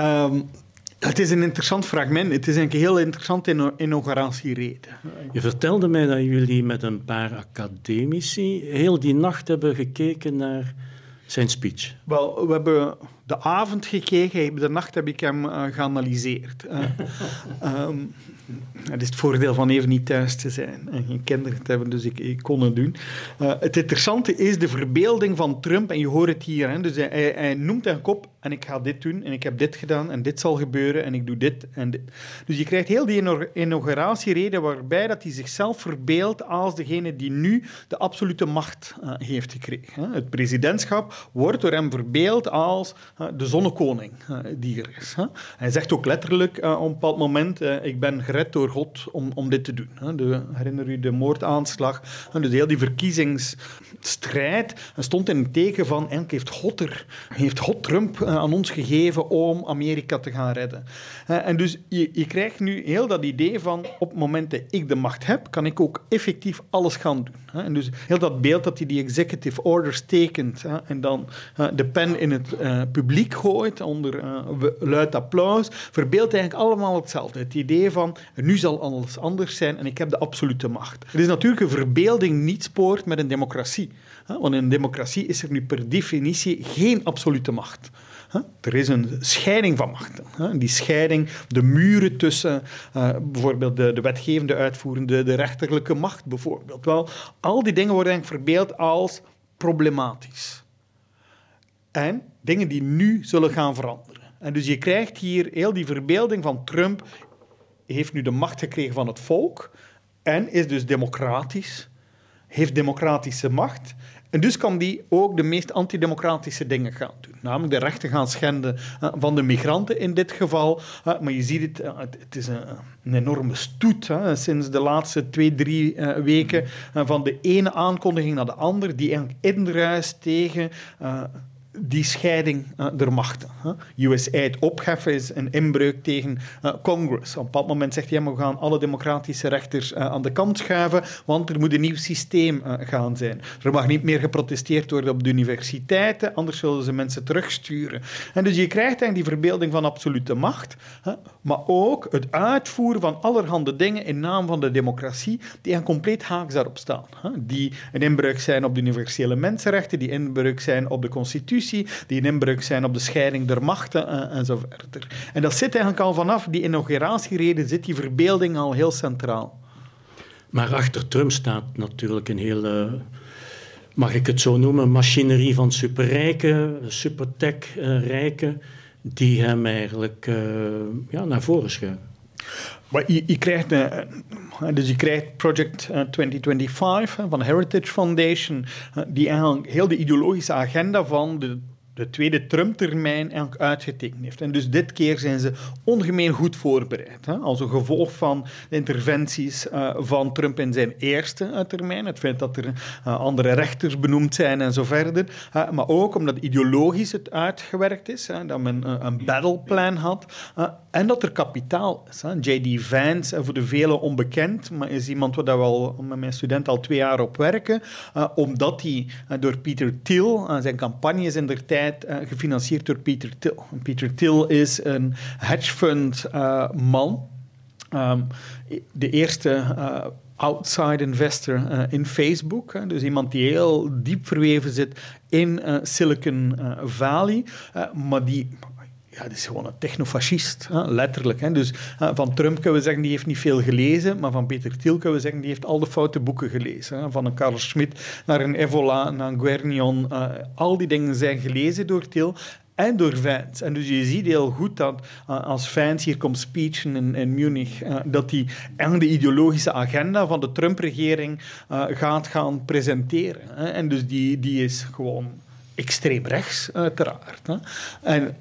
Het is een interessant fragment. Het is een heel interessante inauguratiereden. Je vertelde mij dat jullie met een paar academici heel die nacht hebben gekeken naar zijn speech. Wel, we hebben de avond gekeken, de nacht heb ik hem geanalyseerd. Het is het voordeel van even niet thuis te zijn en geen kinderen te hebben, dus ik kon het doen. Het interessante is de verbeelding van Trump, en je hoort het hier. Hè, dus hij noemt een kop, en ik ga dit doen, en ik heb dit gedaan, en dit zal gebeuren, en ik doe dit en dit. Dus je krijgt heel die inauguratiereden waarbij dat hij zichzelf verbeeldt als degene die nu de absolute macht heeft gekregen. Het presidentschap wordt door hem verbeeld als de zonnekoning die er is. Hij zegt ook letterlijk op een bepaald moment, ik ben gered door God om dit te doen. Herinner u de moordaanslag? Dus heel die verkiezingsstrijd stond in het teken van, heeft God Trump aan ons gegeven om Amerika te gaan redden. En dus je krijgt nu heel dat idee van, op het moment dat ik de macht heb, kan ik ook effectief alles gaan doen. En dus heel dat beeld dat hij die executive orders tekent en dan de pen in het publiek gooit onder luid applaus, verbeeldt eigenlijk allemaal hetzelfde. Het idee van, nu zal alles anders zijn en ik heb de absolute macht. Het is natuurlijk een verbeelding niet spoort met een democratie. Want in een democratie is er nu per definitie geen absolute macht. Er is een scheiding van machten. Die scheiding, de muren tussen bijvoorbeeld de wetgevende, uitvoerende, de rechterlijke macht bijvoorbeeld. Wel, al die dingen worden eigenlijk verbeeld als problematisch. En dingen die nu zullen gaan veranderen. En dus je krijgt hier heel die verbeelding van Trump heeft nu de macht gekregen van het volk en is dus democratisch, heeft democratische macht. En dus kan die ook de meest antidemocratische dingen gaan doen. Namelijk de rechten gaan schenden van de migranten in dit geval. Maar je ziet het is een enorme stoet sinds de laatste 2-3 weken van de ene aankondiging naar de andere die eigenlijk indruist tegen die scheiding der machten. USAID opheffen is een inbreuk tegen Congress. Op een bepaald moment zegt hij, ja, we gaan alle democratische rechters aan de kant schuiven, want er moet een nieuw systeem gaan zijn. Er mag niet meer geprotesteerd worden op de universiteiten, anders zullen ze mensen terugsturen. En dus je krijgt eigenlijk die verbeelding van absolute macht, maar ook het uitvoeren van allerhande dingen in naam van de democratie, die een compleet haaks daarop staan. Die een inbreuk zijn op de universele mensenrechten, die inbreuk zijn op de constitutie, constitutie, die een inbreuk zijn op de scheiding der machten en zo verder. En dat zit eigenlijk al vanaf die inauguratiereden, zit die verbeelding al heel centraal. Maar achter Trump staat natuurlijk een hele, mag ik het zo noemen, machinerie van superrijken, supertech-rijken, die hem eigenlijk naar voren schuiven. Maar je krijgt Project 2025 van Heritage Foundation, die eigenlijk heel de ideologische agenda van de tweede Trump-termijn eigenlijk uitgetekend heeft. En dus dit keer zijn ze ongemeen goed voorbereid. Als een gevolg van de interventies van Trump in zijn eerste termijn, het feit dat er andere rechters benoemd zijn en zo verder, maar ook omdat ideologisch het uitgewerkt is, dat men een battleplan had, en dat er kapitaal is. J.D. Vance, voor de velen onbekend, maar is iemand waar we al met mijn student al 2 jaar op werken, omdat hij door Peter Thiel, zijn campagne is in der tijd gefinancierd door Peter Thiel. Peter Thiel is een hedgefund man, de eerste outside investor in Facebook, dus iemand die heel diep verweven zit in Silicon Valley, maar die... Ja, dat is gewoon een technofascist, letterlijk. Dus van Trump kunnen we zeggen, die heeft niet veel gelezen, maar van Peter Thiel kunnen we zeggen, die heeft al de foute boeken gelezen. Van een Carl Schmitt naar een Evola, naar een Guernion. Al die dingen zijn gelezen door Thiel en door Vance. En dus je ziet heel goed dat als Vance hier komt speechen in Munich, dat hij de ideologische agenda van de Trump-regering gaat gaan presenteren. En dus die is gewoon extreem rechts, uiteraard. En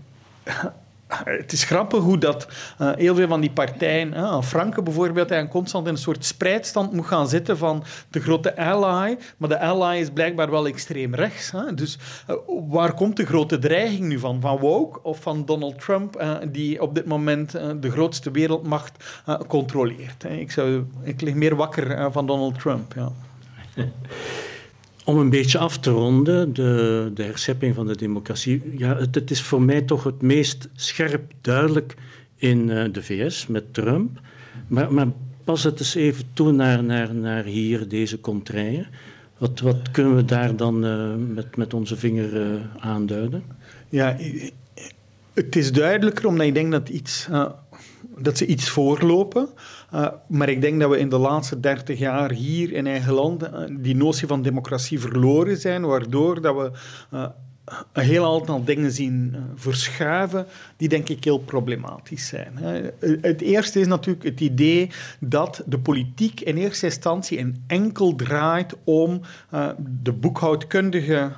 het is grappig hoe dat heel veel van die partijen, Franke bijvoorbeeld, eigenlijk constant in een soort spreidstand moet gaan zitten van de grote ally, maar de ally is blijkbaar wel extreem rechts. Dus waar komt de grote dreiging nu van? Van woke of van Donald Trump, die op dit moment de grootste wereldmacht controleert? Ik lig meer wakker van Donald Trump, ja. Om een beetje af te ronden, de herschepping van de democratie. Ja, het is voor mij toch het meest scherp duidelijk in de VS met Trump. Maar pas het eens even toe naar hier, deze contraien. Wat kunnen we daar dan met onze vinger aanduiden? Ja, het is duidelijker omdat ik denk dat ze iets voorlopen. Maar ik denk dat we in de laatste 30 jaar hier in eigen land die notie van democratie verloren zijn, waardoor dat we een heel aantal dingen zien verschuiven die denk ik heel problematisch zijn. Het eerste is natuurlijk het idee dat de politiek in eerste instantie enkel draait om de boekhoudkundige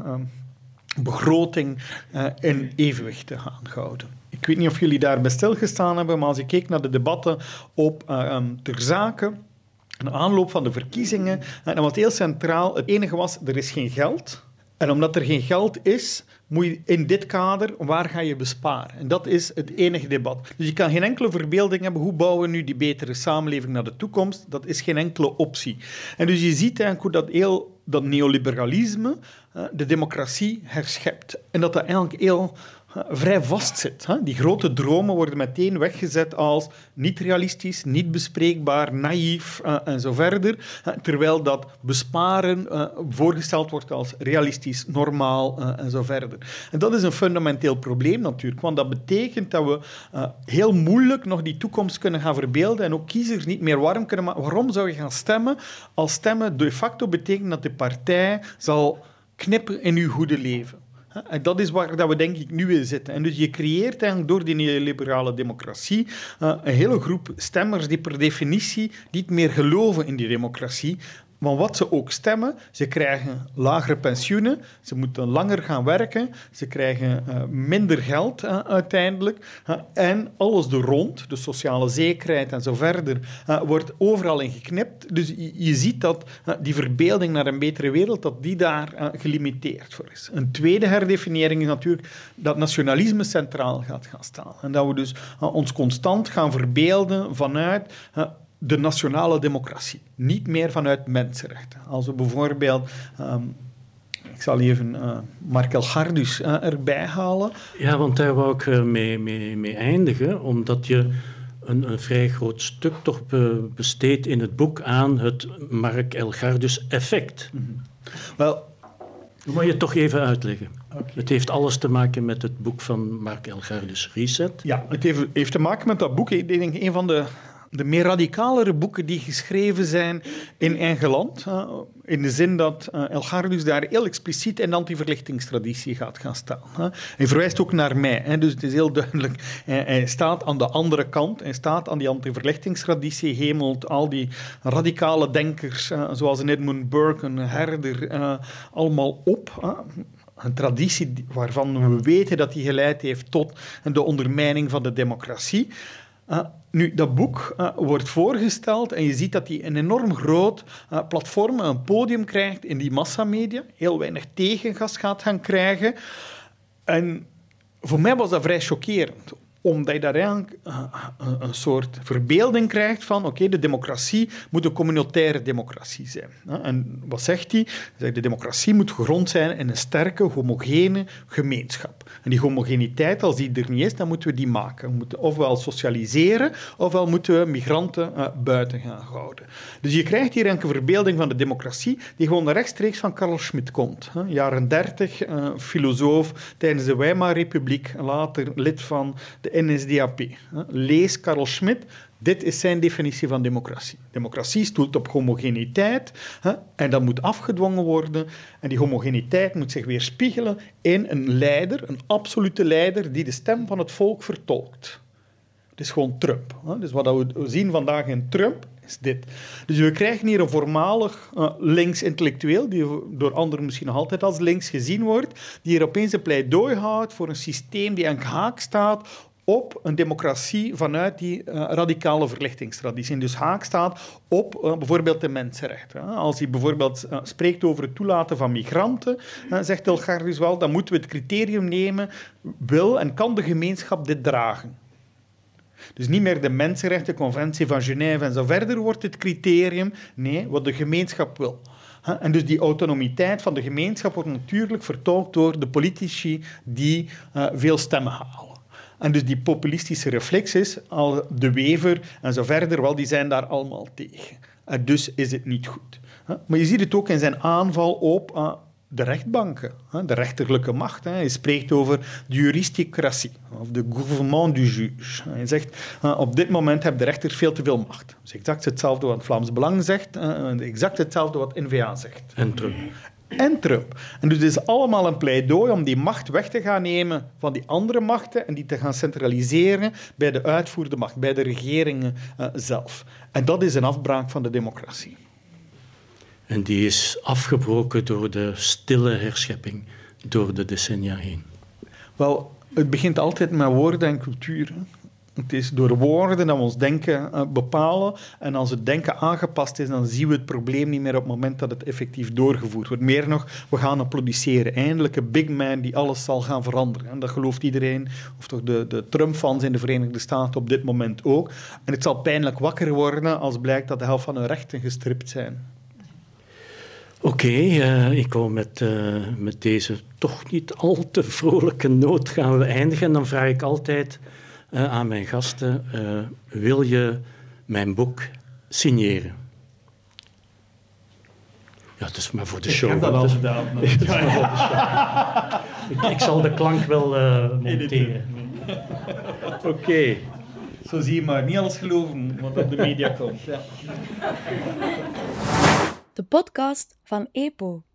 begroting in evenwicht te gaan houden. Ik weet niet of jullie daarbij stilgestaan hebben, maar als ik keek naar de debatten op ter zake, in de aanloop van de verkiezingen, dan was het heel centraal. Het enige was, er is geen geld. En omdat er geen geld is, moet je in dit kader, waar ga je besparen? En dat is het enige debat. Dus je kan geen enkele verbeelding hebben, hoe bouwen we nu die betere samenleving naar de toekomst? Dat is geen enkele optie. En dus je ziet eigenlijk hoe dat neoliberalisme de democratie herschept. En dat eigenlijk heel vrij vastzit. Die grote dromen worden meteen weggezet als niet realistisch, niet bespreekbaar, naïef en zo verder. Terwijl dat besparen voorgesteld wordt als realistisch, normaal en zo verder. En dat is een fundamenteel probleem natuurlijk, want dat betekent dat we heel moeilijk nog die toekomst kunnen gaan verbeelden en ook kiezers niet meer warm kunnen maken. Waarom zou je gaan stemmen als stemmen de facto betekent dat de partij zal knippen in uw goede leven? En dat is waar dat we denk ik nu in zitten. En dus je creëert eigenlijk door die neoliberale democratie een hele groep stemmers die per definitie niet meer geloven in die democratie. Maar wat ze ook stemmen, ze krijgen lagere pensioenen, ze moeten langer gaan werken, ze krijgen minder geld uiteindelijk. En alles er rond, de sociale zekerheid en zo verder, wordt overal in geknipt. Dus je ziet dat die verbeelding naar een betere wereld, dat die daar gelimiteerd voor is. Een tweede herdefiniëring is natuurlijk dat nationalisme centraal gaat gaan staan. En dat we dus ons constant gaan verbeelden vanuit de nationale democratie, niet meer vanuit mensenrechten. Als we bijvoorbeeld, ik zal even Mark Elgardus erbij halen. Ja, want daar wou ik mee eindigen, omdat je een vrij groot stuk toch besteedt in het boek aan het Mark Elgardus-effect. Wel, Moet je het toch even uitleggen? Okay. Het heeft alles te maken met het boek van Marc Elgardus, Reset. Ja, het heeft te maken met dat boek. Ik denk een van de meer radicalere boeken die geschreven zijn in eigen land. In de zin dat Elgardus daar heel expliciet in de anti-verlichtingstraditie gaat gaan staan. Hij verwijst ook naar mij, dus het is heel duidelijk. Hij staat aan de andere kant. Hij staat aan die anti-verlichtingstraditie, hemelt al die radicale denkers, zoals een Edmund Burke, een Herder, allemaal op. Een traditie waarvan we weten dat die geleid heeft tot de ondermijning van de democratie. Nu, dat boek wordt voorgesteld en je ziet dat hij een enorm groot platform, een podium krijgt in die massamedia. Heel weinig tegengas gaat gaan krijgen. En voor mij was dat vrij chockerend. Omdat je daar eigenlijk een soort verbeelding krijgt van oké, de democratie moet een communautaire democratie zijn. En wat zegt hij? Hij zegt, de democratie moet gegrond zijn in een sterke, homogene gemeenschap. En die homogeniteit, als die er niet is, dan moeten we die maken. We moeten ofwel socialiseren, ofwel moeten we migranten buiten gaan houden. Dus je krijgt hier een verbeelding van de democratie die gewoon rechtstreeks van Carl Schmitt komt. Jaren 30, filosoof tijdens de Weimarrepubliek, later lid van de NSDAP. Lees Carl Schmitt. Dit is zijn definitie van democratie. Democratie stoelt op homogeniteit en dat moet afgedwongen worden. En die homogeniteit moet zich weerspiegelen in een leider, een absolute leider, die de stem van het volk vertolkt. Het is gewoon Trump. Dus wat we zien vandaag in Trump is dit. Dus we krijgen hier een voormalig links-intellectueel, die door anderen misschien nog altijd als links gezien wordt, die hier opeens een pleidooi houdt voor een systeem die aan haak staat op een democratie vanuit die radicale verlichtingstraditie. En dus haak staat op bijvoorbeeld de mensenrechten. Als hij bijvoorbeeld spreekt over het toelaten van migranten, zegt Elgardus wel, dan moeten we het criterium nemen, wil en kan de gemeenschap dit dragen? Dus niet meer de Mensenrechtenconventie van Genève en zo verder wordt het criterium. Nee, wat de gemeenschap wil. En dus die autonomiteit van de gemeenschap wordt natuurlijk vertolkt door de politici die veel stemmen halen. En dus die populistische reflexes, de Wever en zo verder, wel, die zijn daar allemaal tegen. En dus is het niet goed. Maar je ziet het ook in zijn aanval op de rechtbanken, de rechterlijke macht. Hij spreekt over de juristicratie, of de gouvernement du juge. Hij zegt, op dit moment hebben de rechters veel te veel macht. Dat is exact hetzelfde wat Vlaams Belang zegt, exact hetzelfde wat N-VA zegt. En Trump. En dus het is allemaal een pleidooi om die macht weg te gaan nemen van die andere machten en die te gaan centraliseren bij de uitvoerende macht, bij de regeringen zelf. En dat is een afbraak van de democratie. En die is afgebroken door de stille herschepping door de decennia heen. Wel, het begint altijd met woorden en cultuur. Hè. Het is door woorden dat we ons denken bepalen. En als het denken aangepast is, dan zien we het probleem niet meer op het moment dat het effectief doorgevoerd wordt. Meer nog, we gaan het produceren. Eindelijk een big man die alles zal gaan veranderen. En dat gelooft iedereen, of toch de Trump-fans in de Verenigde Staten op dit moment ook. En het zal pijnlijk wakker worden als blijkt dat de helft van hun rechten gestript zijn. Oké, ik wou met deze toch niet al te vrolijke noot gaan we eindigen. En dan vraag ik altijd aan mijn gasten, wil je mijn boek signeren? Ja, het is maar voor de show. Ik heb dat al gedaan. Ik zal de klank wel monteren. Oké. Zo zie je maar. Niet alles geloven wat op de media komt. Ja. De podcast van EPO.